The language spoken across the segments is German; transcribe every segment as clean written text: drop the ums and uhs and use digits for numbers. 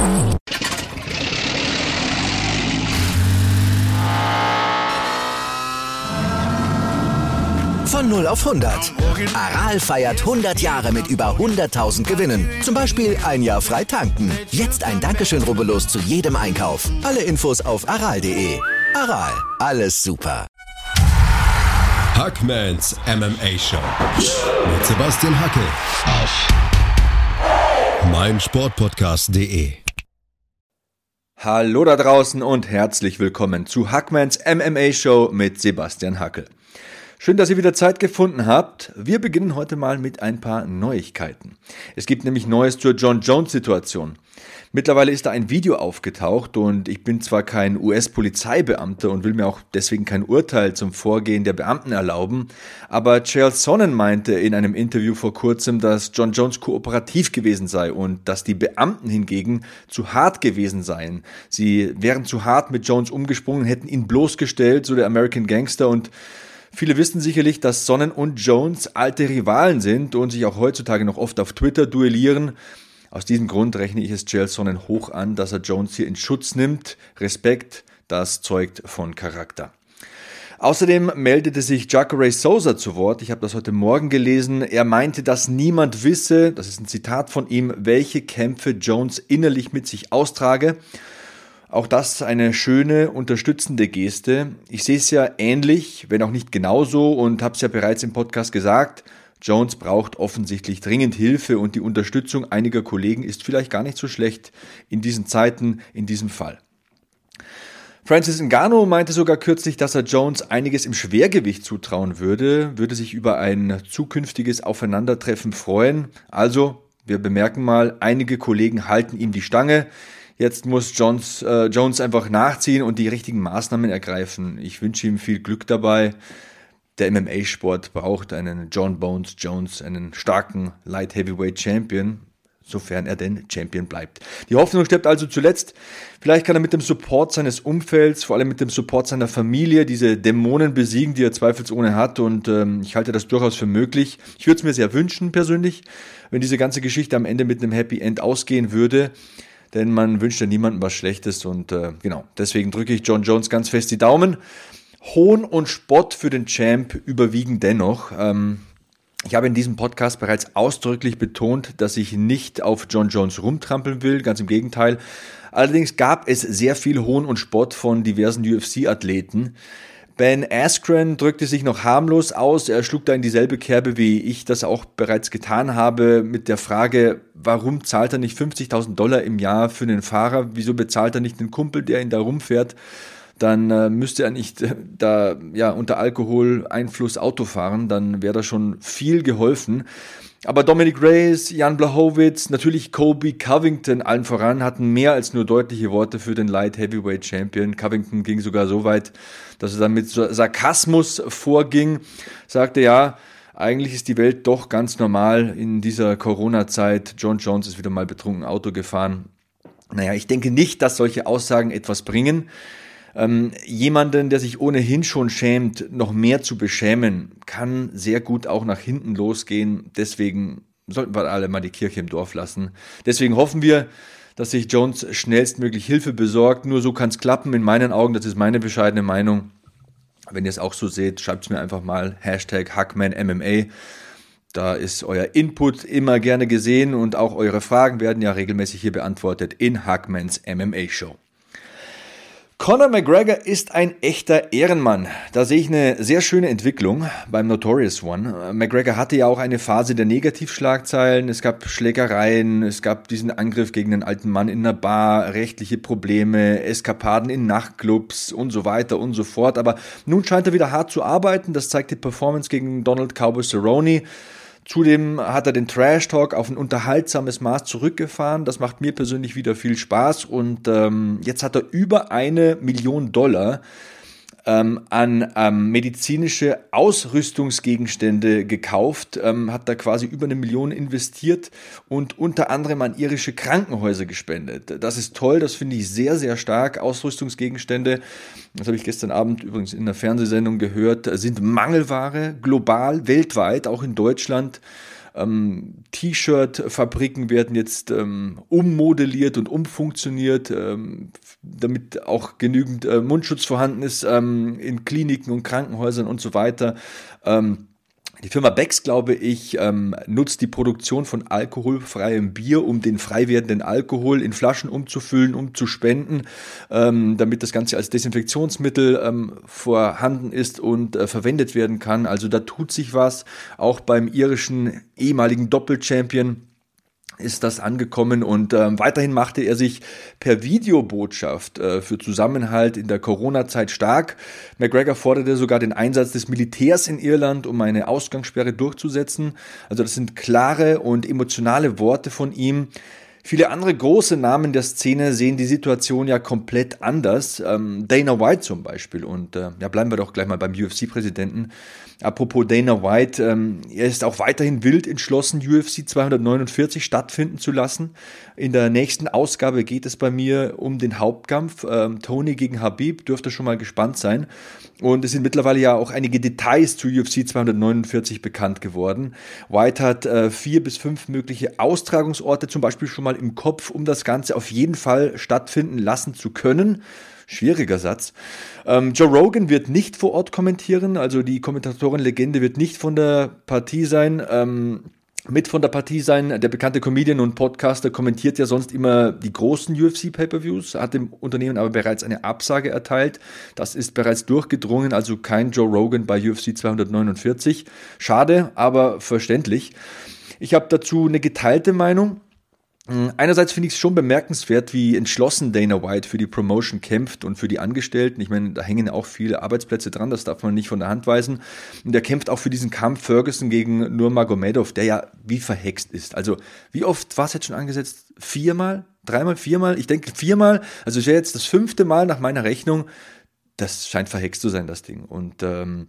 Von 0 auf 100. Aral feiert 100 Jahre mit über 100.000 Gewinnen. Zum Beispiel ein Jahr frei tanken. Jetzt ein Dankeschön, rubbellos zu jedem Einkauf. Alle Infos auf aral.de. Aral, alles super. Hackmans MMA Show mit Sebastian Hackel auf meinsportpodcast.de. Hallo da draußen und herzlich willkommen zu Hackmans MMA Show mit Sebastian Hackel. Schön, dass ihr wieder Zeit gefunden habt. Wir beginnen heute mal mit ein paar Neuigkeiten. Es gibt nämlich Neues zur Jon Jones-Situation. Mittlerweile ist da ein Video aufgetaucht und ich bin zwar kein US-Polizeibeamter und will mir auch deswegen kein Urteil zum Vorgehen der Beamten erlauben, aber Chael Sonnen meinte in einem Interview vor kurzem, dass Jon Jones kooperativ gewesen sei und dass die Beamten hingegen zu hart gewesen seien. Sie wären zu hart mit Jones umgesprungen, hätten ihn bloßgestellt, so der American Gangster, und viele wissen sicherlich, dass Sonnen und Jones alte Rivalen sind und sich auch heutzutage noch oft auf Twitter duellieren. Aus diesem Grund rechne ich es Chael Sonnen hoch an, dass er Jones hier in Schutz nimmt. Respekt, das zeugt von Charakter. Außerdem meldete sich Jacare Souza zu Wort. Ich habe das heute Morgen gelesen. Er meinte, dass niemand wisse, das ist ein Zitat von ihm, welche Kämpfe Jones innerlich mit sich austrage. Auch das eine schöne, unterstützende Geste. Ich sehe es ja ähnlich, wenn auch nicht genauso, und habe es ja bereits im Podcast gesagt. Jones braucht offensichtlich dringend Hilfe und die Unterstützung einiger Kollegen ist vielleicht gar nicht so schlecht in diesen Zeiten, in diesem Fall. Francis Ngannou meinte sogar kürzlich, dass er Jones einiges im Schwergewicht zutrauen würde sich über ein zukünftiges Aufeinandertreffen freuen. Also, wir bemerken mal, einige Kollegen halten ihm die Stange. Jetzt muss Jones einfach nachziehen und die richtigen Maßnahmen ergreifen. Ich wünsche ihm viel Glück dabei. Der MMA-Sport braucht einen Jon Bones Jones, einen starken Light Heavyweight Champion, sofern er denn Champion bleibt. Die Hoffnung stirbt also zuletzt. Vielleicht kann er mit dem Support seines Umfelds, vor allem mit dem Support seiner Familie, diese Dämonen besiegen, die er zweifelsohne hat, und ich halte das durchaus für möglich. Ich würde es mir sehr wünschen persönlich, wenn diese ganze Geschichte am Ende mit einem Happy End ausgehen würde. Denn man wünscht ja niemandem was Schlechtes und genau, deswegen drücke ich Jon Jones ganz fest die Daumen. Hohn und Spott für den Champ überwiegen dennoch. Ich habe in diesem Podcast bereits ausdrücklich betont, dass ich nicht auf Jon Jones rumtrampeln will, ganz im Gegenteil. Allerdings gab es sehr viel Hohn und Spott von diversen UFC-Athleten. Ben Askren drückte sich noch harmlos aus, er schlug da in dieselbe Kerbe, wie ich das auch bereits getan habe, mit der Frage, warum zahlt er nicht $50.000 im Jahr für einen Fahrer, wieso bezahlt er nicht einen Kumpel, der ihn da rumfährt, dann müsste er nicht da unter Alkoholeinfluss Auto fahren, dann wäre da schon viel geholfen. Aber Dominic Reyes, Jan Blachowicz, natürlich Colby Covington, allen voran, hatten mehr als nur deutliche Worte für den Light Heavyweight Champion. Covington ging sogar so weit, dass er dann mit Sarkasmus vorging, sagte, ja, eigentlich ist die Welt doch ganz normal in dieser Corona-Zeit. Jon Jones ist wieder mal betrunken Auto gefahren. Naja, ich denke nicht, dass solche Aussagen etwas bringen. Jemanden, der sich ohnehin schon schämt, noch mehr zu beschämen, kann sehr gut auch nach hinten losgehen. Deswegen sollten wir alle mal die Kirche im Dorf lassen. Deswegen hoffen wir, dass sich Jones schnellstmöglich Hilfe besorgt. Nur so kann es klappen, in meinen Augen. Das ist meine bescheidene Meinung. Wenn ihr es auch so seht, schreibt es mir einfach mal. #HackmanMMA. Da ist euer Input immer gerne gesehen und auch eure Fragen werden ja regelmäßig hier beantwortet in Hackmans MMA Show. Conor McGregor ist ein echter Ehrenmann. Da sehe ich eine sehr schöne Entwicklung beim Notorious One. McGregor hatte ja auch eine Phase der Negativschlagzeilen. Es gab Schlägereien, es gab diesen Angriff gegen einen alten Mann in einer Bar, rechtliche Probleme, Eskapaden in Nachtclubs und so weiter und so fort. Aber nun scheint er wieder hart zu arbeiten. Das zeigt die Performance gegen Donald Cowboy Cerrone. Zudem hat er den Trash Talk auf ein unterhaltsames Maß zurückgefahren. Das macht mir persönlich wieder viel Spaß. Und jetzt hat er über $1 Million an medizinische Ausrüstungsgegenstände gekauft, hat da quasi über 1 Million investiert und unter anderem an irische Krankenhäuser gespendet. Das ist toll, das finde ich sehr, sehr stark. Ausrüstungsgegenstände, das habe ich gestern Abend übrigens in einer Fernsehsendung gehört, sind Mangelware, global, weltweit, auch in Deutschland. T-Shirt-Fabriken werden jetzt ummodelliert und umfunktioniert, damit auch genügend Mundschutz vorhanden ist in Kliniken und Krankenhäusern und so weiter. Die Firma Becks, glaube ich, nutzt die Produktion von alkoholfreiem Bier, um den frei werdenden Alkohol in Flaschen umzufüllen, um zu spenden, damit das Ganze als Desinfektionsmittel vorhanden ist und verwendet werden kann. Also da tut sich was. Auch beim irischen ehemaligen Doppelchampion ist das angekommen und weiterhin machte er sich per Videobotschaft für Zusammenhalt in der Corona-Zeit stark. McGregor forderte sogar den Einsatz des Militärs in Irland, um eine Ausgangssperre durchzusetzen. Also das sind klare und emotionale Worte von ihm. Viele andere große Namen der Szene sehen die Situation ja komplett anders. Dana White zum Beispiel. Und bleiben wir doch gleich mal beim UFC-Präsidenten. Apropos Dana White, er ist auch weiterhin wild entschlossen, UFC 249 stattfinden zu lassen. In der nächsten Ausgabe geht es bei mir um den Hauptkampf. Tony gegen Khabib, dürfte schon mal gespannt sein. Und es sind mittlerweile ja auch einige Details zu UFC 249 bekannt geworden. White hat 4 bis 5 mögliche Austragungsorte zum Beispiel schon mal im Kopf, um das Ganze auf jeden Fall stattfinden lassen zu können. Schwieriger Satz. Joe Rogan wird nicht vor Ort kommentieren, also die Kommentatorenlegende wird nicht von der Partie sein. Mit von der Partie sein. Der bekannte Comedian und Podcaster kommentiert ja sonst immer die großen UFC-Pay-Per-Views, hat dem Unternehmen aber bereits eine Absage erteilt. Das ist bereits durchgedrungen, also kein Joe Rogan bei UFC 249. Schade, aber verständlich. Ich habe dazu eine geteilte Meinung. Einerseits finde ich es schon bemerkenswert, wie entschlossen Dana White für die Promotion kämpft und für die Angestellten. Ich meine, da hängen auch viele Arbeitsplätze dran, das darf man nicht von der Hand weisen. Und er kämpft auch für diesen Kampf Ferguson gegen Nurmagomedov, der ja wie verhext ist. Also wie oft war es jetzt schon angesetzt? 4-mal? 3-mal? 4-mal? Ich denke 4-mal. Also es wäre jetzt das 5. Mal nach meiner Rechnung. Das scheint verhext zu sein, das Ding. Und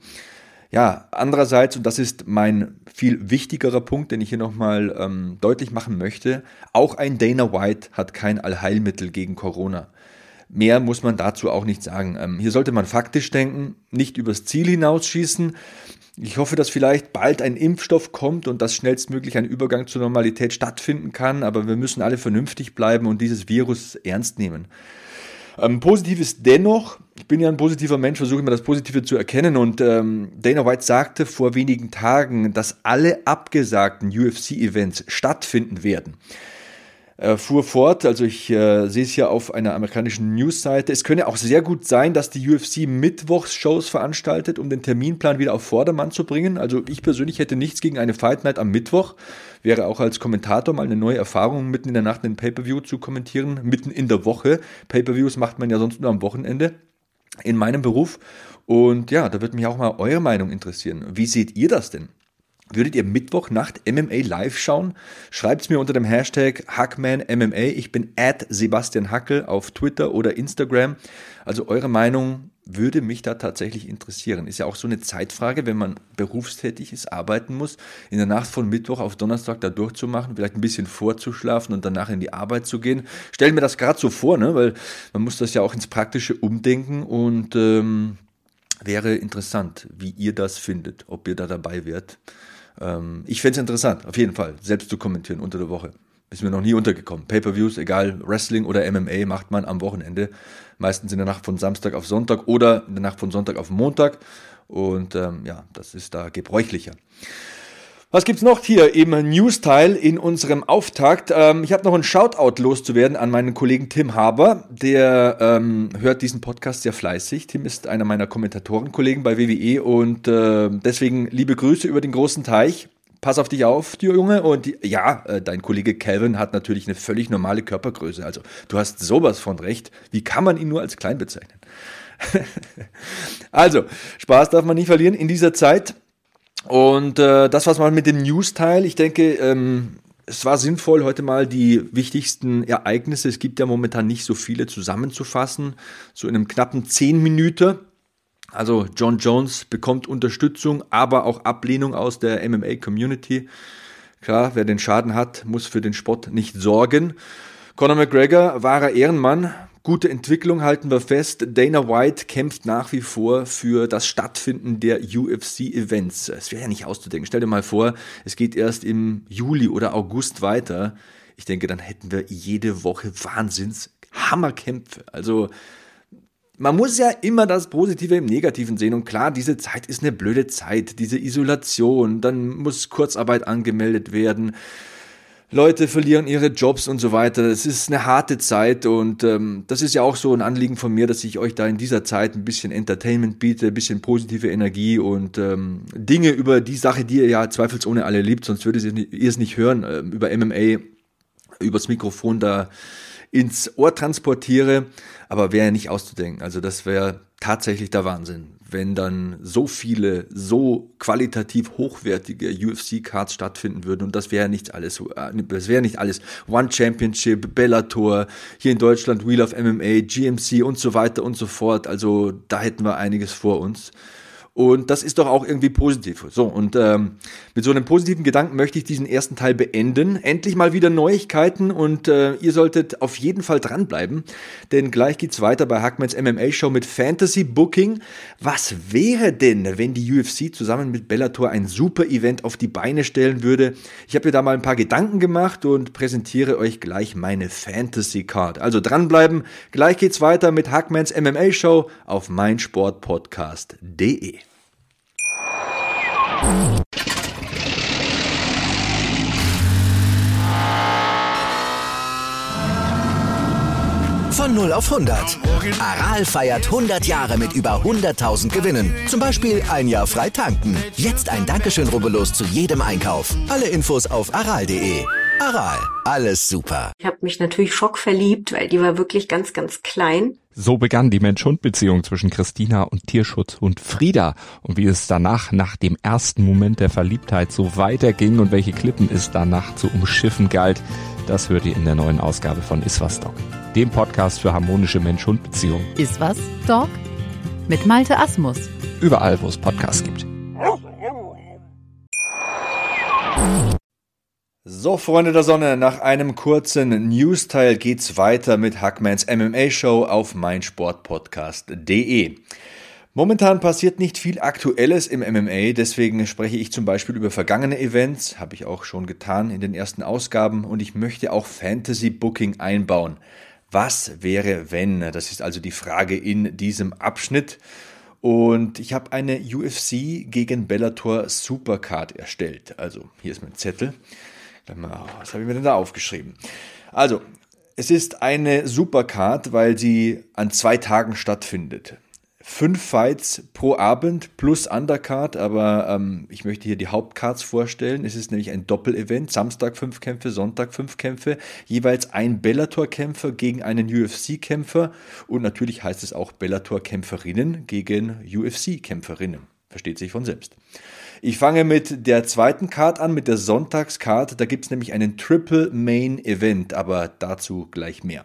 andererseits, und das ist mein viel wichtigerer Punkt, den ich hier nochmal deutlich machen möchte, auch ein Dana White hat kein Allheilmittel gegen Corona. Mehr muss man dazu auch nicht sagen. Hier sollte man faktisch denken, nicht übers Ziel hinausschießen. Ich hoffe, dass vielleicht bald ein Impfstoff kommt und dass schnellstmöglich ein Übergang zur Normalität stattfinden kann, aber wir müssen alle vernünftig bleiben und dieses Virus ernst nehmen. Positiv ist dennoch, ich bin ja ein positiver Mensch, versuche immer das Positive zu erkennen und Dana White sagte vor wenigen Tagen, dass alle abgesagten UFC-Events stattfinden werden. Fuhr fort, also ich sehe es hier auf einer amerikanischen Newsseite, es könne auch sehr gut sein, dass die UFC Mittwochs-Shows veranstaltet, um den Terminplan wieder auf Vordermann zu bringen. Also ich persönlich hätte nichts gegen eine Fight Night am Mittwoch. Wäre auch als Kommentator mal eine neue Erfahrung, mitten in der Nacht einen Pay-Per-View zu kommentieren, mitten in der Woche. Pay-Per-Views macht man ja sonst nur am Wochenende in meinem Beruf. Und ja, da würde mich auch mal eure Meinung interessieren. Wie seht ihr das denn? Würdet ihr Mittwochnacht MMA live schauen? Schreibt's mir unter dem Hashtag HackmanMMA. Ich bin @Sebastian Hackel auf Twitter oder Instagram. Also eure Meinung würde mich da tatsächlich interessieren. Ist ja auch so eine Zeitfrage, wenn man berufstätig ist, arbeiten muss, in der Nacht von Mittwoch auf Donnerstag da durchzumachen, vielleicht ein bisschen vorzuschlafen und danach in die Arbeit zu gehen. Stell mir das gerade so vor, ne? Weil man muss das ja auch ins Praktische umdenken und wäre interessant, wie ihr das findet, ob ihr da dabei wärt. Ich fände es interessant, auf jeden Fall, selbst zu kommentieren unter der Woche. Ist mir noch nie untergekommen. Pay-Per-Views, egal, Wrestling oder MMA, macht man am Wochenende. Meistens in der Nacht von Samstag auf Sonntag oder in der Nacht von Sonntag auf Montag. Und das ist da gebräuchlicher. Was gibt's noch hier im News-Teil in unserem Auftakt? Ich habe noch einen Shoutout loszuwerden an meinen Kollegen Tim Haber. Der hört diesen Podcast sehr fleißig. Tim ist einer meiner Kommentatorenkollegen bei WWE und deswegen liebe Grüße über den großen Teich. Pass auf dich auf, du Junge. Und dein Kollege Calvin hat natürlich eine völlig normale Körpergröße. Also du hast sowas von recht. Wie kann man ihn nur als klein bezeichnen? Also, Spaß darf man nicht verlieren in dieser Zeit. Und das war's mal mit dem News-Teil. Ich denke, es war sinnvoll, heute mal die wichtigsten Ereignisse, es gibt ja momentan nicht so viele, zusammenzufassen. So in einem knappen 10 Minuten. Also John Jones bekommt Unterstützung, aber auch Ablehnung aus der MMA-Community. Klar, wer den Schaden hat, muss für den Sport nicht sorgen. Conor McGregor, wahrer Ehrenmann, Gute Entwicklung halten wir fest. Dana White kämpft nach wie vor für das Stattfinden der UFC-Events. Es wäre ja nicht auszudenken. Stell dir mal vor, es geht erst im Juli oder August weiter. Ich denke, dann hätten wir jede Woche Hammerkämpfe. Also man muss ja immer das Positive im Negativen sehen. Und klar, diese Zeit ist eine blöde Zeit. Diese Isolation, dann muss Kurzarbeit angemeldet werden. Leute verlieren ihre Jobs und so weiter. Es ist eine harte Zeit und das ist ja auch so ein Anliegen von mir, dass ich euch da in dieser Zeit ein bisschen Entertainment biete, ein bisschen positive Energie und Dinge über die Sache, die ihr ja zweifelsohne alle liebt, sonst würdet ihr es nicht hören, über MMA, übers Mikrofon da ins Ohr transportiere, aber wäre ja nicht auszudenken. Also das wäre tatsächlich der Wahnsinn, wenn dann so viele, so qualitativ hochwertige UFC-Cards stattfinden würden und das wäre nicht alles One Championship, Bellator, hier in Deutschland Wheel of MMA, GMC und so weiter und so fort. Also da hätten wir einiges vor uns. Und das ist doch auch irgendwie positiv. So, und mit so einem positiven Gedanken möchte ich diesen ersten Teil beenden. Endlich mal wieder Neuigkeiten und ihr solltet auf jeden Fall dranbleiben, denn gleich geht's weiter bei Hackmans MMA Show mit Fantasy Booking. Was wäre denn, wenn die UFC zusammen mit Bellator ein super Event auf die Beine stellen würde? Ich habe mir da mal ein paar Gedanken gemacht und präsentiere euch gleich meine Fantasy Card. Also dranbleiben, gleich geht's weiter mit Hackmans MMA Show auf meinsportpodcast.de. Von 0 auf 100. Aral feiert 100 Jahre mit über 100.000 Gewinnen. Zum Beispiel ein Jahr frei tanken. Jetzt ein Dankeschön, rubbellos zu jedem Einkauf. Alle Infos auf aral.de. Aral, alles super. Ich habe mich natürlich schockverliebt, weil die war wirklich ganz, ganz klein. So begann die Mensch-Hund-Beziehung zwischen Christina und Tierschutzhund Frieda. Und wie es danach, nach dem ersten Moment der Verliebtheit, so weiterging und welche Klippen es danach zu umschiffen galt, das hört ihr in der neuen Ausgabe von Iswas Dog, dem Podcast für harmonische Mensch-Hund-Beziehungen. Iswas Dog mit Malte Asmus. Überall, wo es Podcasts gibt. So, Freunde der Sonne, nach einem kurzen News-Teil geht's weiter mit Hackmans MMA Show auf meinsportpodcast.de. Momentan passiert nicht viel Aktuelles im MMA, deswegen spreche ich zum Beispiel über vergangene Events, habe ich auch schon getan in den ersten Ausgaben und ich möchte auch Fantasy Booking einbauen. Was wäre, wenn? Das ist also die Frage in diesem Abschnitt. Und ich habe eine UFC gegen Bellator Supercard erstellt. Also, hier ist mein Zettel. Was habe ich mir denn da aufgeschrieben? Also, es ist eine Supercard, weil sie an 2 Tagen stattfindet. 5 Fights pro Abend plus Undercard, aber ich möchte hier die Hauptcards vorstellen. Es ist nämlich ein Doppelevent, Samstag 5 Kämpfe, Sonntag 5 Kämpfe, jeweils ein Bellator-Kämpfer gegen einen UFC-Kämpfer und natürlich heißt es auch Bellator-Kämpferinnen gegen UFC-Kämpferinnen. Versteht sich von selbst. Ich fange mit der zweiten Card an, mit der Sonntagscard. Da gibt es nämlich einen Triple Main Event, aber dazu gleich mehr.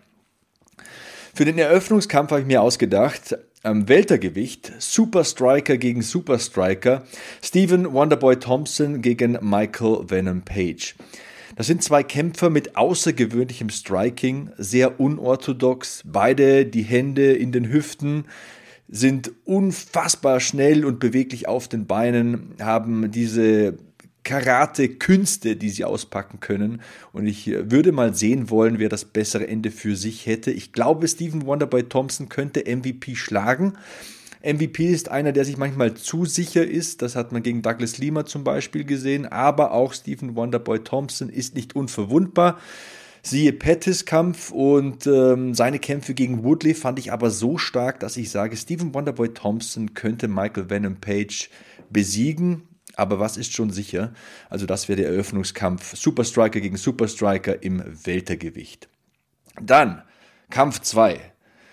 Für den Eröffnungskampf habe ich mir ausgedacht, am Weltergewicht Super Striker gegen Super Striker, Stephen Wonderboy Thompson gegen Michael Venom Page. Das sind 2 Kämpfer mit außergewöhnlichem Striking, sehr unorthodox, beide die Hände in den Hüften, sind unfassbar schnell und beweglich auf den Beinen, haben diese Karate-Künste, die sie auspacken können. Und ich würde mal sehen wollen, wer das bessere Ende für sich hätte. Ich glaube, Stephen Wonderboy Thompson könnte MVP schlagen. MVP ist einer, der sich manchmal zu sicher ist. Das hat man gegen Douglas Lima zum Beispiel gesehen. Aber auch Stephen Wonderboy Thompson ist nicht unverwundbar. Siehe Pettis Kampf und seine Kämpfe gegen Woodley fand ich aber so stark, dass ich sage, Stephen Wonderboy Thompson könnte Michael Venom Page besiegen. Aber was ist schon sicher? Also das wäre der Eröffnungskampf Super Striker gegen Super Striker im Weltergewicht. Dann Kampf 2.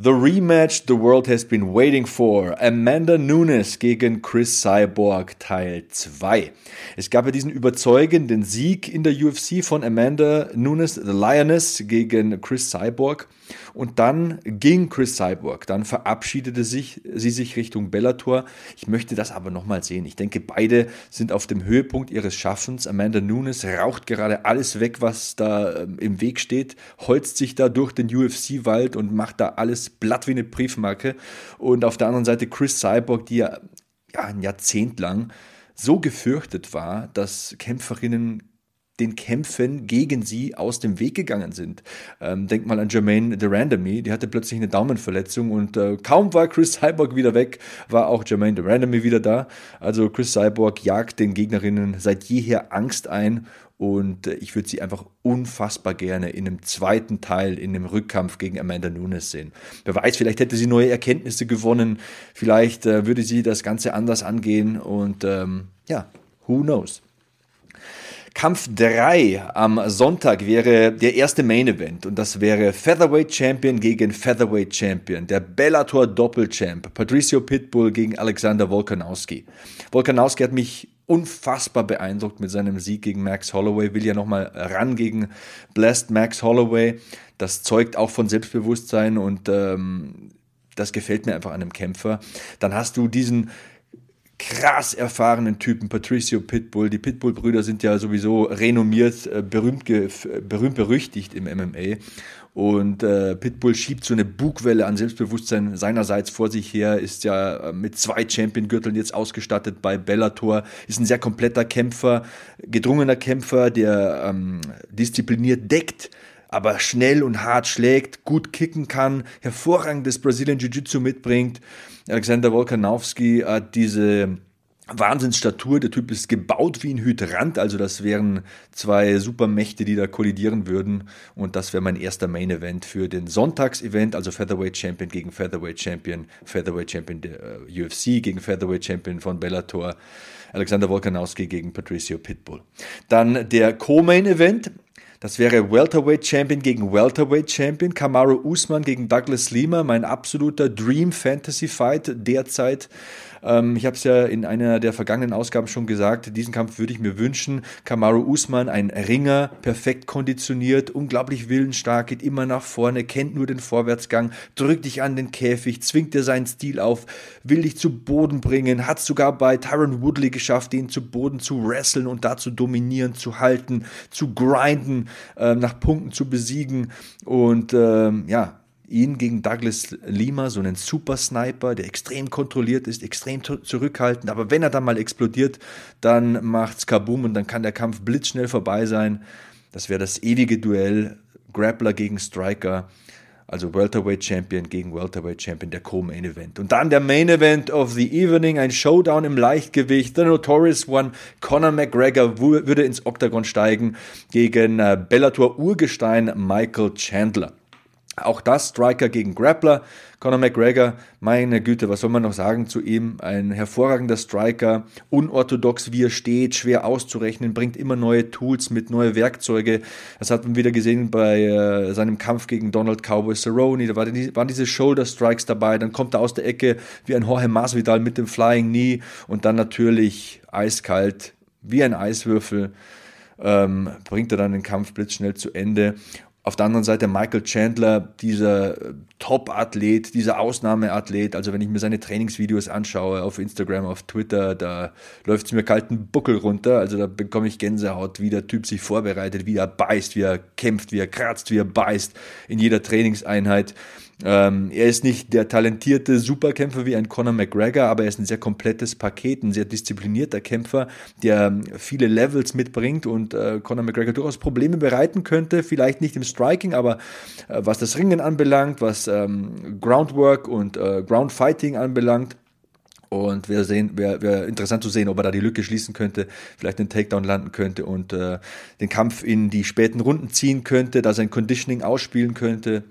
The rematch the world has been waiting for. Amanda Nunes gegen Chris Cyborg Teil 2. Es gab ja diesen überzeugenden Sieg in der UFC von Amanda Nunes, the Lioness, gegen Chris Cyborg. Und dann ging Chris Cyborg, dann verabschiedete sie sich Richtung Bellator. Ich möchte das aber nochmal sehen. Ich denke, beide sind auf dem Höhepunkt ihres Schaffens. Amanda Nunes raucht gerade alles weg, was da im Weg steht, holzt sich da durch den UFC-Wald und macht da alles blatt wie eine Briefmarke. Und auf der anderen Seite Chris Cyborg, die ja ein Jahrzehnt lang so gefürchtet war, dass Kämpferinnen den Kämpfen gegen sie aus dem Weg gegangen sind. Denk mal an Jermaine de Randamie, die hatte plötzlich eine Daumenverletzung und kaum war Chris Cyborg wieder weg, war auch Jermaine de Randamie wieder da. Also Chris Cyborg jagt den Gegnerinnen seit jeher Angst ein und ich würde sie einfach unfassbar gerne in einem zweiten Teil, in einem Rückkampf gegen Amanda Nunes sehen. Wer weiß, vielleicht hätte sie neue Erkenntnisse gewonnen, vielleicht würde sie das Ganze anders angehen und who knows. Kampf 3 am Sonntag wäre der erste Main Event und das wäre Featherweight Champion gegen Featherweight Champion, der Bellator Doppelchamp, Patricio Pitbull gegen Alexander Volkanovski. Volkanovski hat mich unfassbar beeindruckt mit seinem Sieg gegen Max Holloway, will ja nochmal ran gegen Blessed Max Holloway. Das zeugt auch von Selbstbewusstsein und das gefällt mir einfach an einem Kämpfer. Dann hast du diesen krass erfahrenen Typen, Patricio Pitbull. Die Pitbull-Brüder sind ja sowieso renommiert, berühmt-berüchtigt im MMA. Und Pitbull schiebt so eine Bugwelle an Selbstbewusstsein seinerseits vor sich her, ist ja mit 2 Champion-Gürteln jetzt ausgestattet bei Bellator, ist ein sehr kompletter Kämpfer, gedrungener Kämpfer, der diszipliniert deckt, aber schnell und hart schlägt, gut kicken kann, hervorragendes Brazilian Jiu-Jitsu mitbringt. Alexander Volkanovski hat diese Wahnsinnsstatur, der Typ ist gebaut wie ein Hydrant, also das wären 2 Supermächte, die da kollidieren würden und das wäre mein erster Main Event für den Sonntags-Event, also Featherweight Champion gegen Featherweight Champion der UFC gegen Featherweight Champion von Bellator, Alexander Volkanovski gegen Patricio Pitbull. Dann der Co-Main Event. Das wäre Welterweight Champion gegen Welterweight Champion, Kamaru Usman gegen Douglas Lima, mein absoluter Dream Fantasy Fight derzeit. Ich habe es ja in einer der vergangenen Ausgaben schon gesagt, diesen Kampf würde ich mir wünschen. Kamaru Usman, ein Ringer, perfekt konditioniert, unglaublich willensstark, geht immer nach vorne, kennt nur den Vorwärtsgang, drückt dich an den Käfig, zwingt dir seinen Stil auf, will dich zu Boden bringen, hat sogar bei Tyron Woodley geschafft, den zu Boden zu wresteln und da zu dominieren, zu halten, zu grinden, nach Punkten zu besiegen und ihn gegen Douglas Lima, so einen Super-Sniper, der extrem kontrolliert ist, extrem zurückhaltend, aber wenn er dann mal explodiert, dann macht's Kaboom und dann kann der Kampf blitzschnell vorbei sein. Das wäre das ewige Duell, Grappler gegen Striker, also Welterweight Champion gegen Welterweight Champion, der Co-Main Event. Und dann der Main Event of the Evening, ein Showdown im Leichtgewicht, The Notorious One, Conor McGregor würde ins Oktagon steigen gegen Bellator-Urgestein Michael Chandler. Auch das, Striker gegen Grappler. Conor McGregor, meine Güte, was soll man noch sagen zu ihm? Ein hervorragender Striker, unorthodox wie er steht, schwer auszurechnen, bringt immer neue Tools mit, neue Werkzeuge. Das hat man wieder gesehen bei seinem Kampf gegen Donald Cowboy Cerrone. Da waren diese Shoulder Strikes dabei, dann kommt er aus der Ecke wie ein Jorge Masvidal mit dem Flying Knee und dann natürlich eiskalt, wie ein Eiswürfel, bringt er dann den Kampf blitzschnell zu Ende. Auf der anderen Seite Michael Chandler, dieser Top-Athlet, dieser Ausnahmeathlet. Also wenn ich mir seine Trainingsvideos anschaue auf Instagram, auf Twitter, da läuft es mir kalten Buckel runter. Also da bekomme ich Gänsehaut, wie der Typ sich vorbereitet, wie er beißt, wie er kämpft, wie er kratzt, wie er beißt in jeder Trainingseinheit. Er ist nicht der talentierte Superkämpfer wie ein Conor McGregor, aber er ist ein sehr komplettes Paket, ein sehr disziplinierter Kämpfer, der viele Levels mitbringt und Conor McGregor durchaus Probleme bereiten könnte, vielleicht nicht im Striking, aber was das Ringen anbelangt, was Groundwork und Groundfighting anbelangt. Und wäre interessant zu sehen, ob er da die Lücke schließen könnte, vielleicht den Takedown landen könnte und den Kampf in die späten Runden ziehen könnte, da sein Conditioning ausspielen könnte.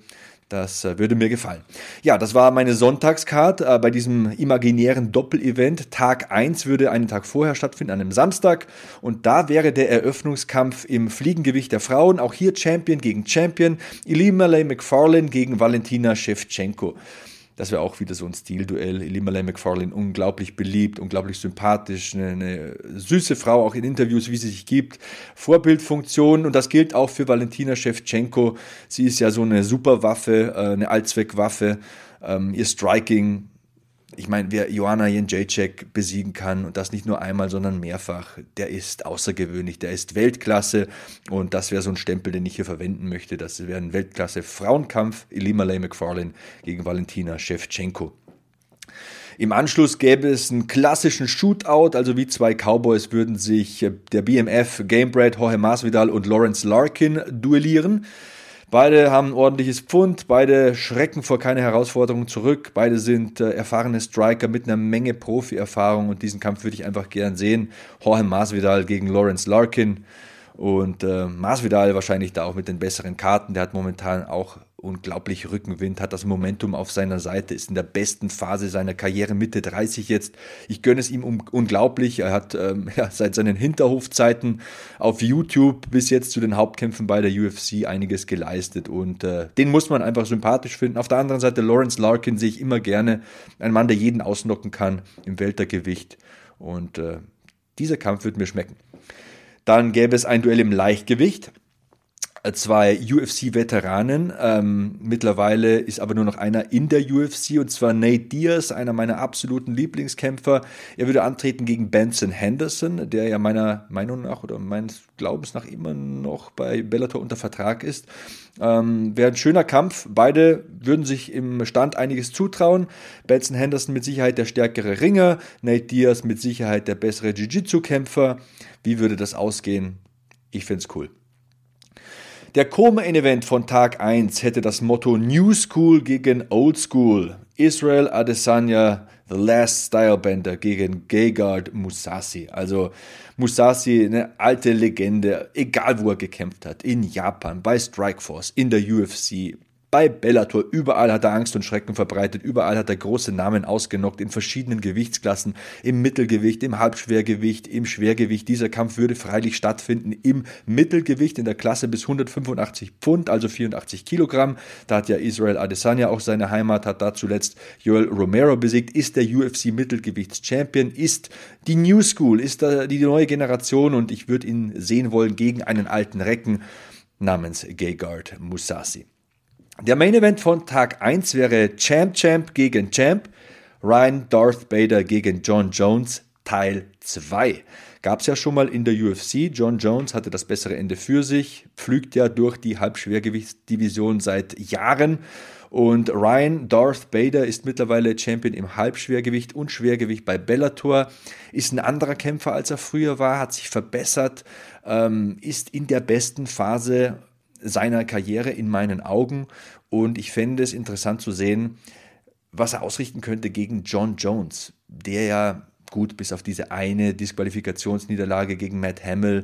Das würde mir gefallen. Ja, das war meine Sonntagscard bei diesem imaginären Doppelevent. Tag 1 würde einen Tag vorher stattfinden, an einem Samstag. Und da wäre der Eröffnungskampf im Fliegengewicht der Frauen. Auch hier Champion gegen Champion. Ilima-Lei Macfarlane gegen Valentina Shevchenko. Das wäre auch wieder so ein Stilduell. Ilima-Lei Macfarlane, unglaublich beliebt, unglaublich sympathisch, eine süße Frau, auch in Interviews, wie sie sich gibt. Vorbildfunktion, und das gilt auch für Valentina Shevchenko. Sie ist ja so eine Superwaffe, eine Allzweckwaffe. Ihr Striking, ich meine, wer Joanna Jędrzejczyk besiegen kann, und das nicht nur einmal, sondern mehrfach, der ist außergewöhnlich, der ist Weltklasse, und das wäre so ein Stempel, den ich hier verwenden möchte. Das wäre ein Weltklasse-Frauenkampf, Ilima-Lei Macfarlane gegen Valentina Shevchenko. Im Anschluss gäbe es einen klassischen Shootout, also wie zwei Cowboys würden sich der BMF Gamebred, Jorge Masvidal und Lawrence Larkin duellieren. Beide haben ein ordentliches Pfund, beide schrecken vor keine Herausforderung zurück, beide sind erfahrene Striker mit einer Menge Profi-Erfahrung, und diesen Kampf würde ich einfach gern sehen. Jorge Masvidal gegen Lawrence Larkin, und Masvidal wahrscheinlich da auch mit den besseren Karten, der hat momentan auch unglaublich Rückenwind, hat das Momentum auf seiner Seite, ist in der besten Phase seiner Karriere, Mitte 30 jetzt. Ich gönne es ihm unglaublich. Er hat seit seinen Hinterhofzeiten auf YouTube bis jetzt zu den Hauptkämpfen bei der UFC einiges geleistet, und den muss man einfach sympathisch finden. Auf der anderen Seite Lawrence Larkin sehe ich immer gerne, ein Mann, der jeden ausnocken kann im Weltergewicht, und dieser Kampf wird mir schmecken. Dann gäbe es ein Duell im Leichtgewicht. Zwei UFC-Veteranen. Mittlerweile ist aber nur noch einer in der UFC, und zwar Nate Diaz, einer meiner absoluten Lieblingskämpfer. Er würde antreten gegen Benson Henderson, der ja meiner Meinung nach oder meines Glaubens nach immer noch bei Bellator unter Vertrag ist. Wäre ein schöner Kampf. Beide würden sich im Stand einiges zutrauen. Benson Henderson mit Sicherheit der stärkere Ringer, Nate Diaz mit Sicherheit der bessere Jiu-Jitsu-Kämpfer. Wie würde das ausgehen? Ich finde es cool. Der Co-Main-Event von Tag 1 hätte das Motto New School gegen Old School. Israel Adesanya, The Last Stylebender gegen Gegard Mousasi. Also Mousasi, eine alte Legende, egal wo er gekämpft hat. In Japan, bei Strikeforce, in der UFC, bei Bellator, überall hat er Angst und Schrecken verbreitet, überall hat er große Namen ausgenockt, in verschiedenen Gewichtsklassen, im Mittelgewicht, im Halbschwergewicht, im Schwergewicht. Dieser Kampf würde freilich stattfinden im Mittelgewicht, in der Klasse bis 185 Pfund, also 84 Kilogramm. Da hat ja Israel Adesanya auch seine Heimat, hat da zuletzt Joel Romero besiegt, ist der UFC-Mittelgewichts-Champion, ist die New School, ist die neue Generation, und ich würde ihn sehen wollen gegen einen alten Recken namens Gegard Mousasi. Der Main Event von Tag 1 wäre Champ gegen Champ, Ryan Darth Bader gegen John Jones, Teil 2. Gab es ja schon mal in der UFC. John Jones hatte das bessere Ende für sich, pflügt ja durch die Halbschwergewichtsdivision seit Jahren. Und Ryan Darth Bader ist mittlerweile Champion im Halbschwergewicht und Schwergewicht bei Bellator, ist ein anderer Kämpfer, als er früher war, hat sich verbessert, ist in der besten Phase seiner Karriere in meinen Augen, und ich fände es interessant zu sehen, was er ausrichten könnte gegen John Jones, der ja gut bis auf diese eine Disqualifikationsniederlage gegen Matt Hamill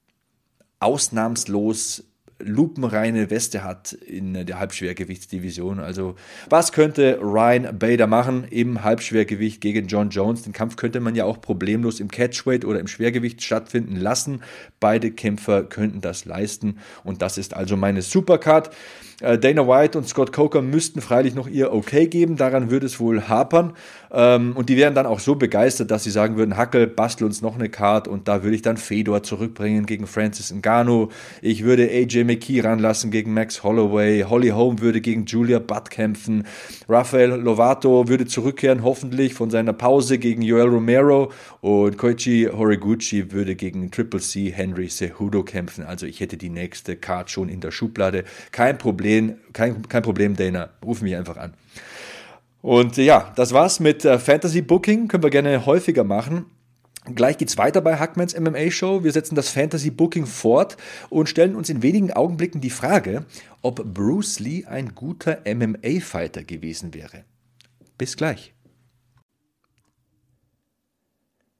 ausnahmslos lupenreine Weste hat in der Halbschwergewichtsdivision. Also was könnte Ryan Bader machen im Halbschwergewicht gegen John Jones? Den Kampf könnte man ja auch problemlos im Catchweight oder im Schwergewicht stattfinden lassen. Beide Kämpfer könnten das leisten, und das ist also meine Supercard. Dana White und Scott Coker müssten freilich noch ihr Okay geben, daran würde es wohl hapern, und die wären dann auch so begeistert, dass sie sagen würden, Hackel, bastel uns noch eine Card, und da würde ich dann Fedor zurückbringen gegen Francis Ngannou, ich würde AJ McKee ranlassen gegen Max Holloway, Holly Holm würde gegen Julia Budd kämpfen, Rafael Lovato würde zurückkehren, hoffentlich von seiner Pause gegen Joel Romero, und Koichi Horiguchi würde gegen Triple C Henry Cejudo kämpfen. Also ich hätte die nächste Card schon in der Schublade. Kein Problem, Dana, ruf mich einfach an. Und ja, das war's mit Fantasy Booking, können wir gerne häufiger machen. Gleich geht's weiter bei Hackmans MMA Show. Wir setzen das Fantasy Booking fort und stellen uns in wenigen Augenblicken die Frage, ob Bruce Lee ein guter MMA-Fighter gewesen wäre. Bis gleich.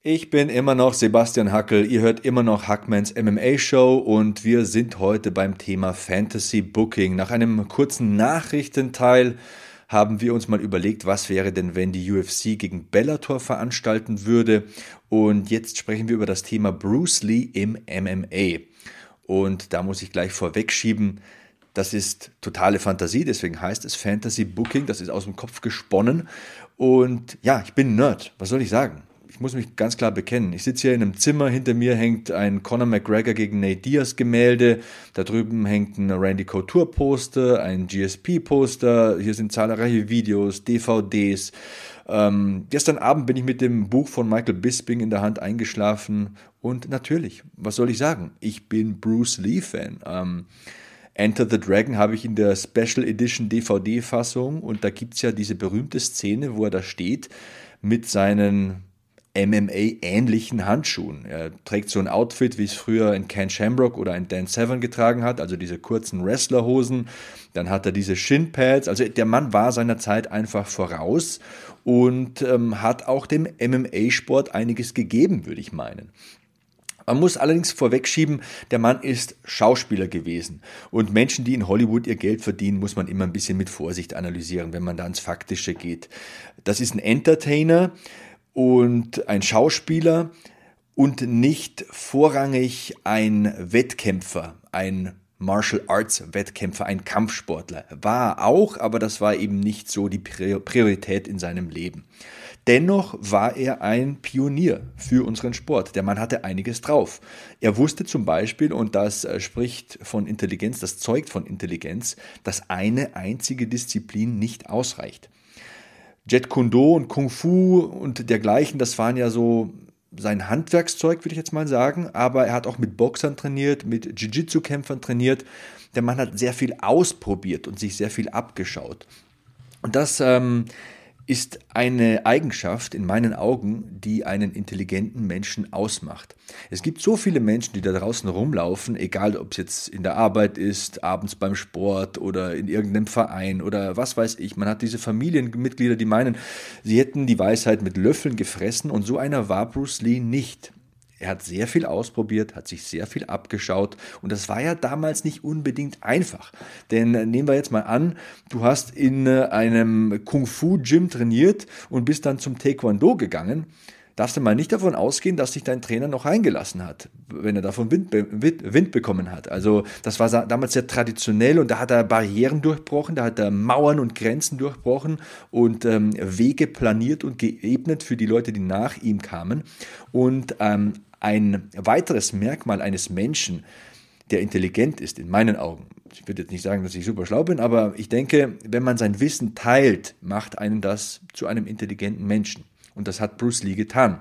Ich bin immer noch Sebastian Hackel, ihr hört immer noch Hackmans MMA Show und wir sind heute beim Thema Fantasy Booking. Nach einem kurzen Nachrichtenteil haben wir uns mal überlegt, was wäre denn, wenn die UFC gegen Bellator veranstalten würde. Und jetzt sprechen wir über das Thema Bruce Lee im MMA. Und da muss ich gleich vorwegschieben, das ist totale Fantasie, deswegen heißt es Fantasy Booking, das ist aus dem Kopf gesponnen. Und ja, ich bin ein Nerd, was soll ich sagen? Ich muss mich ganz klar bekennen. Ich sitze hier in einem Zimmer, hinter mir hängt ein Conor McGregor gegen Nate Diaz Gemälde, da drüben hängt ein Randy Couture Poster, ein GSP Poster, hier sind zahlreiche Videos, DVDs. Gestern Abend bin ich mit dem Buch von Michael Bisping in der Hand eingeschlafen und natürlich, was soll ich sagen, ich bin Bruce Lee Fan. Enter the Dragon habe ich in der Special Edition DVD-Fassung und da gibt es ja diese berühmte Szene, wo er da steht mit seinen MMA-ähnlichen Handschuhen. Er trägt so ein Outfit, wie es früher ein Ken Shamrock oder ein Dan Severn getragen hat, also diese kurzen Wrestlerhosen. Dann hat er diese Shinpads. Also der Mann war seiner Zeit einfach voraus und hat auch dem MMA-Sport einiges gegeben, würde ich meinen. Man muss allerdings vorwegschieben, der Mann ist Schauspieler gewesen. Und Menschen, die in Hollywood ihr Geld verdienen, muss man immer ein bisschen mit Vorsicht analysieren, wenn man da ins Faktische geht. Das ist ein Entertainer und ein Schauspieler und nicht vorrangig ein Wettkämpfer, ein Martial Arts Wettkämpfer, ein Kampfsportler. War auch, aber das war eben nicht so die Priorität in seinem Leben. Dennoch war er ein Pionier für unseren Sport. Der Mann hatte einiges drauf. Er wusste zum Beispiel, und das spricht von Intelligenz, das zeugt von Intelligenz, dass eine einzige Disziplin nicht ausreicht. Jeet Kune Do und Kung Fu und dergleichen, das waren ja so sein Handwerkszeug, würde ich jetzt mal sagen. Aber er hat auch mit Boxern trainiert, mit Jiu-Jitsu-Kämpfern trainiert. Der Mann hat sehr viel ausprobiert und sich sehr viel abgeschaut. Und das ist eine Eigenschaft in meinen Augen, die einen intelligenten Menschen ausmacht. Es gibt so viele Menschen, die da draußen rumlaufen, egal ob es jetzt in der Arbeit ist, abends beim Sport oder in irgendeinem Verein oder was weiß ich. Man hat diese Familienmitglieder, die meinen, sie hätten die Weisheit mit Löffeln gefressen und so einer war Bruce Lee nicht. Er hat sehr viel ausprobiert, hat sich sehr viel abgeschaut und das war ja damals nicht unbedingt einfach. Denn nehmen wir jetzt mal an, du hast in einem Kung-Fu-Gym trainiert und bist dann zum Taekwondo gegangen. Darfst du mal nicht davon ausgehen, dass sich dein Trainer noch reingelassen hat, wenn er davon Wind bekommen hat. Also das war damals sehr traditionell und da hat er Barrieren durchbrochen, da hat er Mauern und Grenzen durchbrochen und Wege planiert und geebnet für die Leute, die nach ihm kamen. Und ein weiteres Merkmal eines Menschen, der intelligent ist, in meinen Augen, ich würde jetzt nicht sagen, dass ich super schlau bin, aber ich denke, wenn man sein Wissen teilt, macht einen das zu einem intelligenten Menschen. Und das hat Bruce Lee getan.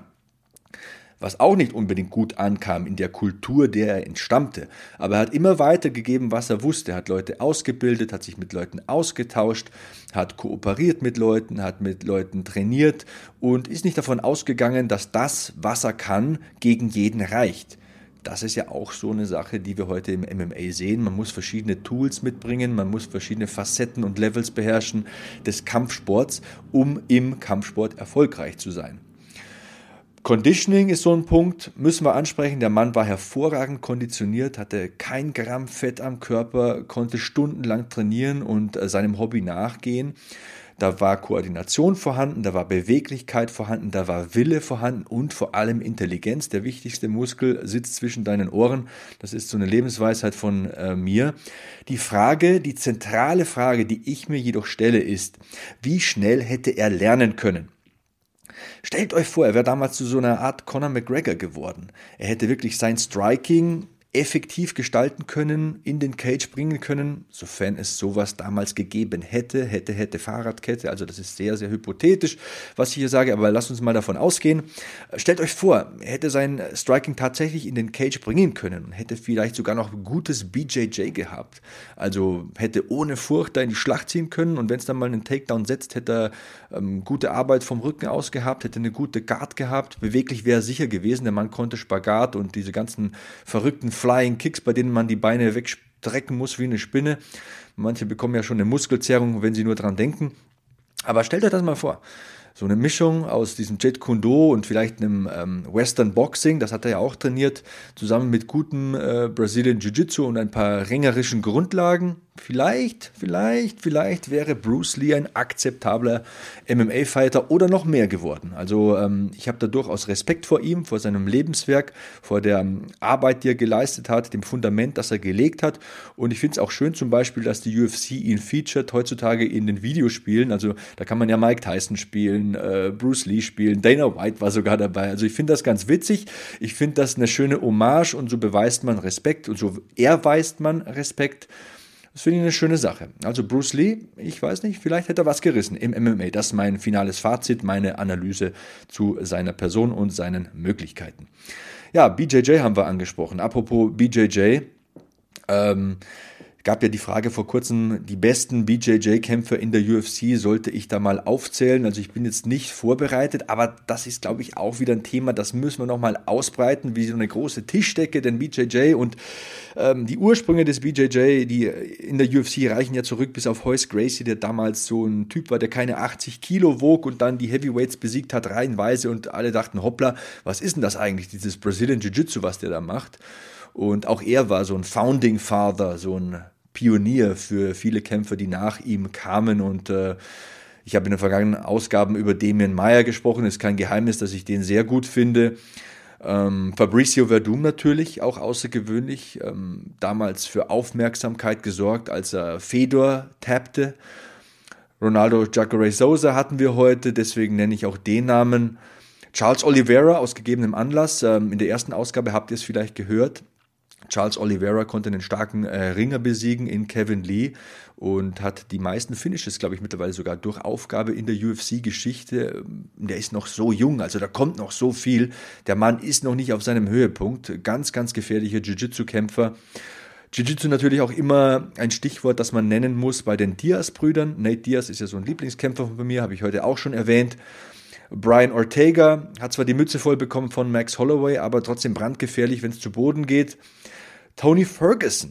Was auch nicht unbedingt gut ankam in der Kultur, der er entstammte. Aber er hat immer weitergegeben, was er wusste. Er hat Leute ausgebildet, hat sich mit Leuten ausgetauscht, hat kooperiert mit Leuten, hat mit Leuten trainiert und ist nicht davon ausgegangen, dass das, was er kann, gegen jeden reicht. Das ist ja auch so eine Sache, die wir heute im MMA sehen. Man muss verschiedene Tools mitbringen, man muss verschiedene Facetten und Levels beherrschen des Kampfsports, um im Kampfsport erfolgreich zu sein. Conditioning ist so ein Punkt, müssen wir ansprechen. Der Mann war hervorragend konditioniert, hatte kein Gramm Fett am Körper, konnte stundenlang trainieren und seinem Hobby nachgehen. Da war Koordination vorhanden, da war Beweglichkeit vorhanden, da war Wille vorhanden und vor allem Intelligenz. Der wichtigste Muskel sitzt zwischen deinen Ohren. Das ist so eine Lebensweisheit von mir. Die zentrale Frage, die ich mir jedoch stelle, ist, wie schnell hätte er lernen können? Stellt euch vor, er wäre damals zu so einer Art Conor McGregor geworden. Er hätte wirklich sein Striking effektiv gestalten können, in den Cage bringen können, sofern es sowas damals gegeben hätte, Fahrradkette, also das ist sehr, sehr hypothetisch, was ich hier sage, aber lasst uns mal davon ausgehen. Stellt euch vor, er hätte sein Striking tatsächlich in den Cage bringen können und hätte vielleicht sogar noch gutes BJJ gehabt, also hätte ohne Furcht da in die Schlacht ziehen können und wenn es dann mal einen Takedown setzt, hätte er gute Arbeit vom Rücken aus gehabt, hätte eine gute Guard gehabt, beweglich wäre er sicher gewesen, der Mann konnte Spagat und diese ganzen verrückten Flying Kicks, bei denen man die Beine wegstrecken muss wie eine Spinne. Manche bekommen ja schon eine Muskelzerrung, wenn sie nur dran denken. Aber stellt euch das mal vor. So eine Mischung aus diesem Jeet Kune Do und vielleicht einem Western Boxing, das hat er ja auch trainiert, zusammen mit gutem Brazilian Jiu-Jitsu und ein paar ringerischen Grundlagen. Vielleicht wäre Bruce Lee ein akzeptabler MMA-Fighter oder noch mehr geworden. Also ich habe da durchaus Respekt vor ihm, vor seinem Lebenswerk, vor der Arbeit, die er geleistet hat, dem Fundament, das er gelegt hat. Und ich finde es auch schön zum Beispiel, dass die UFC ihn featuret heutzutage in den Videospielen. Also da kann man ja Mike Tyson spielen, Bruce Lee spielen, Dana White war sogar dabei. Also ich finde das ganz witzig. Ich finde das eine schöne Hommage und so beweist man Respekt und so erweist man Respekt. Das finde ich eine schöne Sache. Also Bruce Lee, ich weiß nicht, vielleicht hätte er was gerissen im MMA. Das ist mein finales Fazit, meine Analyse zu seiner Person und seinen Möglichkeiten. Ja, BJJ haben wir angesprochen. Apropos BJJ, gab ja die Frage vor kurzem, die besten BJJ-Kämpfer in der UFC, sollte ich da mal aufzählen? Also ich bin jetzt nicht vorbereitet, aber das ist, glaube ich, auch wieder ein Thema, das müssen wir nochmal ausbreiten, wie so eine große Tischdecke, denn BJJ und die Ursprünge des BJJ, die in der UFC reichen ja zurück bis auf Royce Gracie, der damals so ein Typ war, der keine 80 Kilo wog und dann die Heavyweights besiegt hat, reihenweise, und alle dachten, hoppla, was ist denn das eigentlich, dieses Brazilian Jiu-Jitsu, was der da macht? Und auch er war so ein Founding Father, so ein Pionier für viele Kämpfer, die nach ihm kamen, und ich habe in den vergangenen Ausgaben über Demian Maia gesprochen, ist kein Geheimnis, dass ich den sehr gut finde. Fabricio Werdum natürlich, auch außergewöhnlich, damals für Aufmerksamkeit gesorgt, als er Fedor tappte. Ronaldo Jacare Souza hatten wir heute, deswegen nenne ich auch den Namen. Charles Oliveira aus gegebenem Anlass, in der ersten Ausgabe habt ihr es vielleicht gehört. Charles Oliveira konnte einen starken Ringer besiegen in Kevin Lee und hat die meisten Finishes, glaube ich, mittlerweile sogar durch Aufgabe in der UFC-Geschichte. Der ist noch so jung, also da kommt noch so viel. Der Mann ist noch nicht auf seinem Höhepunkt. Ganz, ganz gefährlicher Jiu-Jitsu-Kämpfer. Jiu-Jitsu natürlich auch immer ein Stichwort, das man nennen muss bei den Diaz-Brüdern. Nate Diaz ist ja so ein Lieblingskämpfer von mir, habe ich heute auch schon erwähnt. Brian Ortega hat zwar die Mütze voll bekommen von Max Holloway, aber trotzdem brandgefährlich, wenn es zu Boden geht. Tony Ferguson,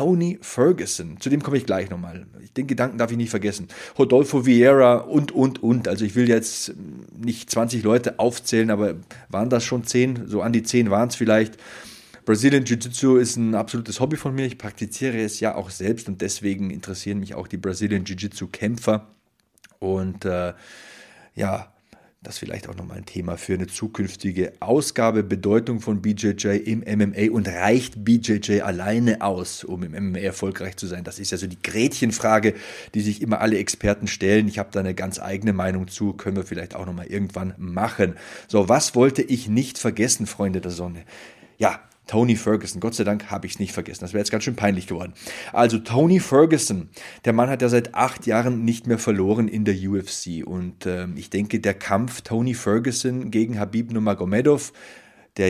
zu dem komme ich gleich nochmal. Den Gedanken darf ich nicht vergessen. Rodolfo Vieira und. Also ich will jetzt nicht 20 Leute aufzählen, aber waren das schon 10? So an die 10 waren es vielleicht. Brazilian Jiu-Jitsu ist ein absolutes Hobby von mir. Ich praktiziere es ja auch selbst und deswegen interessieren mich auch die Brazilian Jiu-Jitsu-Kämpfer. Und das ist vielleicht auch nochmal ein Thema für eine zukünftige Ausgabe. Bedeutung von BJJ im MMA, und reicht BJJ alleine aus, um im MMA erfolgreich zu sein? Das ist ja so die Gretchenfrage, die sich immer alle Experten stellen. Ich habe da eine ganz eigene Meinung zu, können wir vielleicht auch nochmal irgendwann machen. So, was wollte ich nicht vergessen, Freunde der Sonne? Ja, Tony Ferguson, Gott sei Dank habe ich es nicht vergessen, das wäre jetzt ganz schön peinlich geworden. Also Tony Ferguson, der Mann hat ja seit 8 Jahren nicht mehr verloren in der UFC, und ich denke, der Kampf Tony Ferguson gegen Khabib Nurmagomedov, der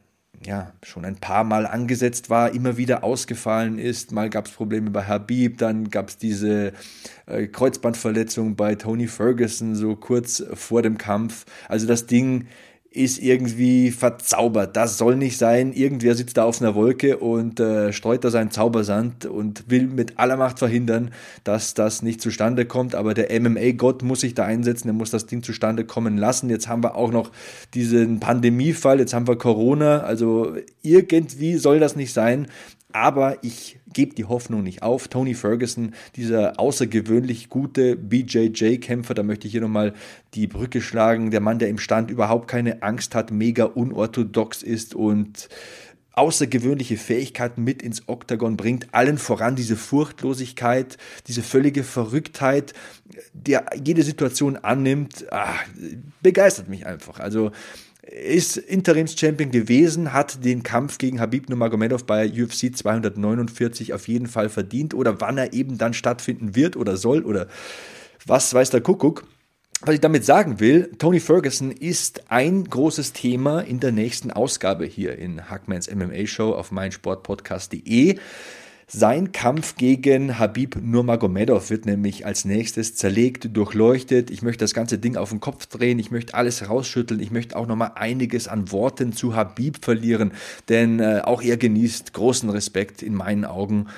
ja schon ein paar Mal angesetzt war, immer wieder ausgefallen ist. Mal gab es Probleme bei Khabib, dann gab es diese Kreuzbandverletzung bei Tony Ferguson so kurz vor dem Kampf. Also das Ding ist irgendwie verzaubert. Das soll nicht sein. Irgendwer sitzt da auf einer Wolke und streut da seinen Zaubersand und will mit aller Macht verhindern, dass das nicht zustande kommt. Aber der MMA-Gott muss sich da einsetzen. Er muss das Ding zustande kommen lassen. Jetzt haben wir auch noch diesen Pandemiefall. Jetzt haben wir Corona. Also irgendwie soll das nicht sein. Aber ich gebe die Hoffnung nicht auf. Tony Ferguson, dieser außergewöhnlich gute BJJ-Kämpfer, da möchte ich hier nochmal die Brücke schlagen. Der Mann, der im Stand überhaupt keine Angst hat, mega unorthodox ist und außergewöhnliche Fähigkeiten mit ins Oktagon bringt. Allen voran diese Furchtlosigkeit, diese völlige Verrücktheit, der jede Situation annimmt. Begeistert mich einfach. Also ist Interims-Champion gewesen, hat den Kampf gegen Khabib Nurmagomedov bei UFC 249 auf jeden Fall verdient, oder wann er eben dann stattfinden wird oder soll oder was weiß der Kuckuck. Was ich damit sagen will, Tony Ferguson ist ein großes Thema in der nächsten Ausgabe hier in Hackmans MMA Show auf meinsportpodcast.de. Sein Kampf gegen Khabib Nurmagomedov wird nämlich als nächstes zerlegt, durchleuchtet. Ich möchte das ganze Ding auf den Kopf drehen, ich möchte alles rausschütteln, ich möchte auch nochmal einiges an Worten zu Khabib verlieren, denn auch er genießt großen Respekt in meinen Augen.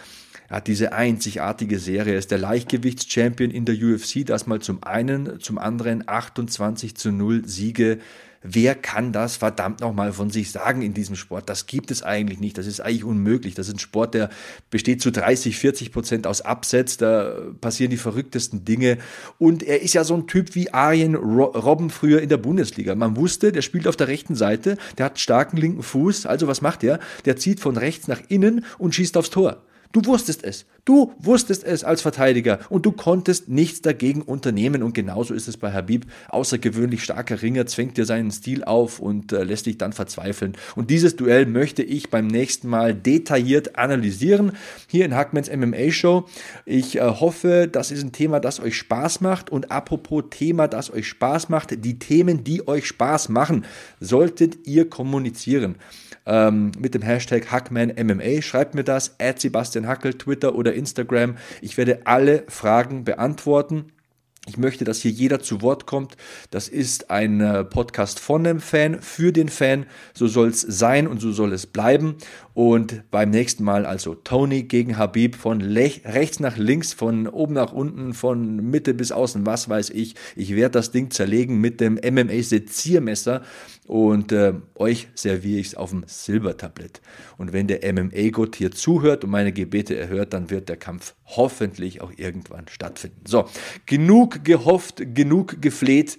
Er hat diese einzigartige Serie, er ist der Leichtgewichts-Champion in der UFC, das mal zum einen, zum anderen 28-0 Siege. Wer kann das verdammt nochmal von sich sagen in diesem Sport? Das gibt es eigentlich nicht. Das ist eigentlich unmöglich. Das ist ein Sport, der besteht zu 30-40% aus Upsets. Da passieren die verrücktesten Dinge. Und er ist ja so ein Typ wie Arjen Robben früher in der Bundesliga. Man wusste, der spielt auf der rechten Seite, der hat einen starken linken Fuß. Also was macht er? Der zieht von rechts nach innen und schießt aufs Tor. Du wusstest es. Du wusstest es als Verteidiger und du konntest nichts dagegen unternehmen. Und genauso ist es bei Khabib. Außergewöhnlich starker Ringer, zwängt dir seinen Stil auf und lässt dich dann verzweifeln. Und dieses Duell möchte ich beim nächsten Mal detailliert analysieren, hier in Hackmans MMA Show. Ich hoffe, das ist ein Thema, das euch Spaß macht. Und apropos Thema, das euch Spaß macht, die Themen, die euch Spaß machen, solltet ihr kommunizieren. Mit dem Hashtag HackmanMMA. Schreibt mir das, @Sebastian Hackel, Twitter oder Instagram. Ich werde alle Fragen beantworten. Ich möchte, dass hier jeder zu Wort kommt. Das ist ein Podcast von einem Fan, für den Fan. So soll es sein und so soll es bleiben. Und beim nächsten Mal also Tony gegen Khabib, von rechts nach links, von oben nach unten, von Mitte bis außen, was weiß ich. Ich werde das Ding zerlegen mit dem MMA-Seziermesser und euch serviere ich es auf dem Silbertablett. Und wenn der MMA-Gott hier zuhört und meine Gebete erhört, dann wird der Kampf hoffentlich auch irgendwann stattfinden. So, genug gehofft, genug gefleht.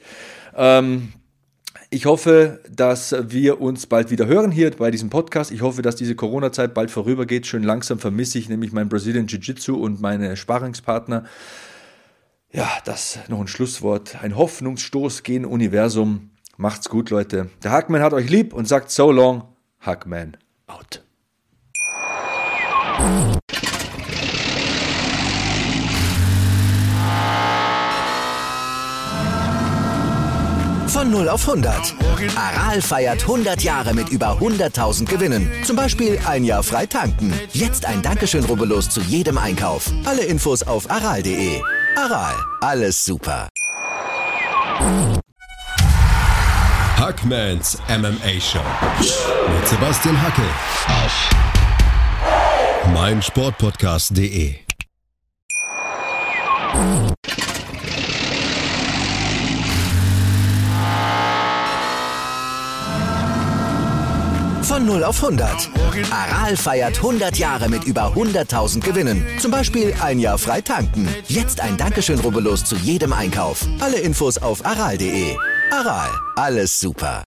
Ich hoffe, dass wir uns bald wieder hören hier bei diesem Podcast. Ich hoffe, dass diese Corona-Zeit bald vorübergeht. Schön langsam vermisse ich nämlich mein Brazilian Jiu-Jitsu und meine Sparringspartner. Ja, das noch ein Schlusswort. Ein Hoffnungsstoß gen Universum. Macht's gut, Leute. Der Hackman hat euch lieb und sagt so long. Hackman out. Von 0 auf 100. Aral feiert 100 Jahre mit über 100.000 Gewinnen. Zum Beispiel ein Jahr frei tanken. Jetzt ein Dankeschön, rubbellos zu jedem Einkauf. Alle Infos auf aral.de. Aral, alles super. Hackmans MMA Show mit Sebastian Hackel auf meinsportpodcast.de. Von 0 auf 100. Aral feiert 100 Jahre mit über 100.000 Gewinnen. Zum Beispiel ein Jahr frei tanken. Jetzt ein Dankeschön, rubbellos zu jedem Einkauf. Alle Infos auf aral.de. Aral, alles super.